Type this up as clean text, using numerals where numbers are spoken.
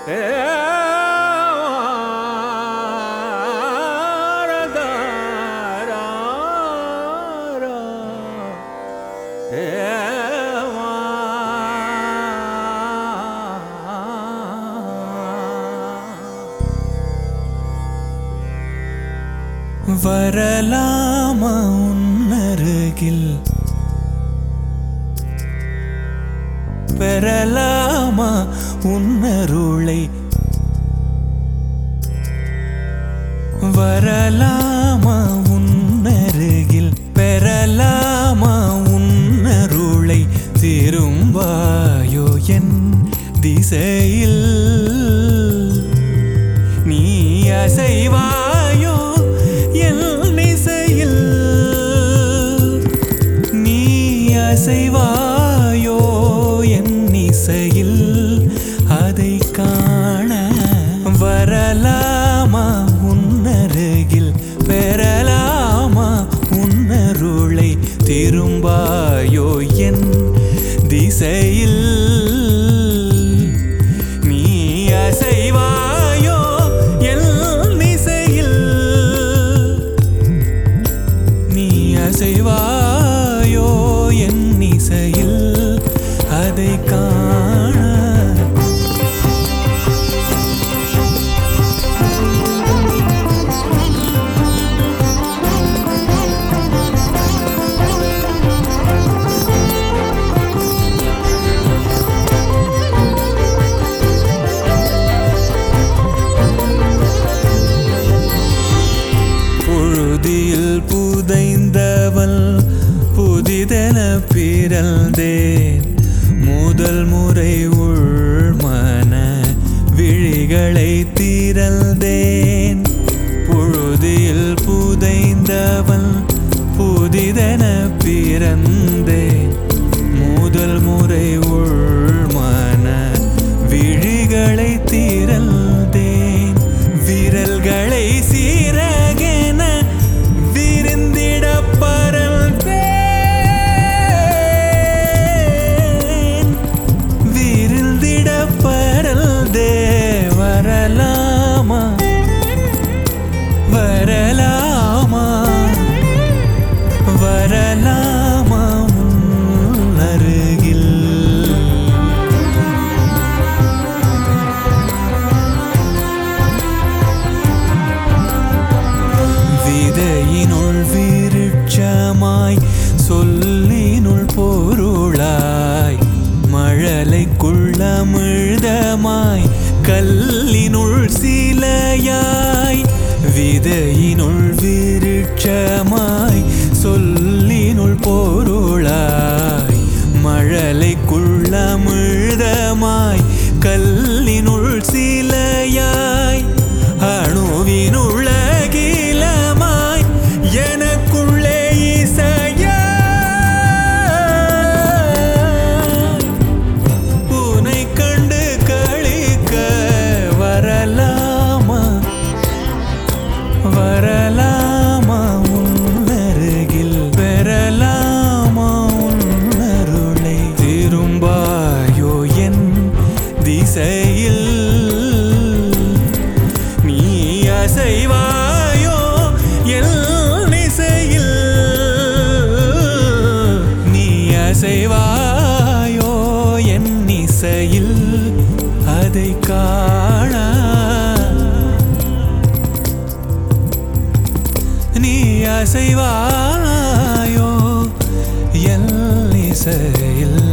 வரலாமா உன்னருகில் பெறலாமா உன்னருளை வரலாமா உன்னருகில் பெறலாமா உன்னருளை திரும்பாயோ என் திசையில் நீ அசைவாயோ என் இசையில் நீ அசைவாயோ என் இசையில் அதை காண வரலாமா உன்னருகில் பெறலாமா உன்னருளை திரும்பாயோ என் திசையில் நீ அசைவாயோ என் இசையில் நீ அசைவாயோ என் இசையில் அதை காண புதைந்தவள் புதிதென பிறந்தேன் முதல் முறை உள்மன விழிகளை திறந்தேன் புழுதியில் புதைந்தவள் புதிதென பிறந்தேன் முதல் முறை உள்மன விழிகளை திறந்தேன் விரல்களை சீரகென விருந்திட பறந்தேன் விருந்திட பறந்தே வரலாமா வரலாமா வரலாமா அருகில் விதையினுள் விருட்சமாய் சொல்லினுள் பொருளாய் மழலைக்குள்ளமிழ்தமாய் கல்லினுள் சிலையாய் விதையினுள் விருட்சமாய் சொல்லினுள் பொருளாய் மழலைக்குள்ளமிழ்தமாய் கல்லினுள் சிலையாய் அணுவினுள் அகிலமாய் எனக்குள்ளே இசையாய் உன்னை கண்டு களிக்க வரலாமா வரலாமா உன்னருகில் பெறலாமா உன்னருளை திரும்பாயோ என் திசையில் நீ அசைவாயோ என் இசையில் நீ அசைவாயோ என் இசையில் அதை காண நீ அசைவாயோ என் இசையில்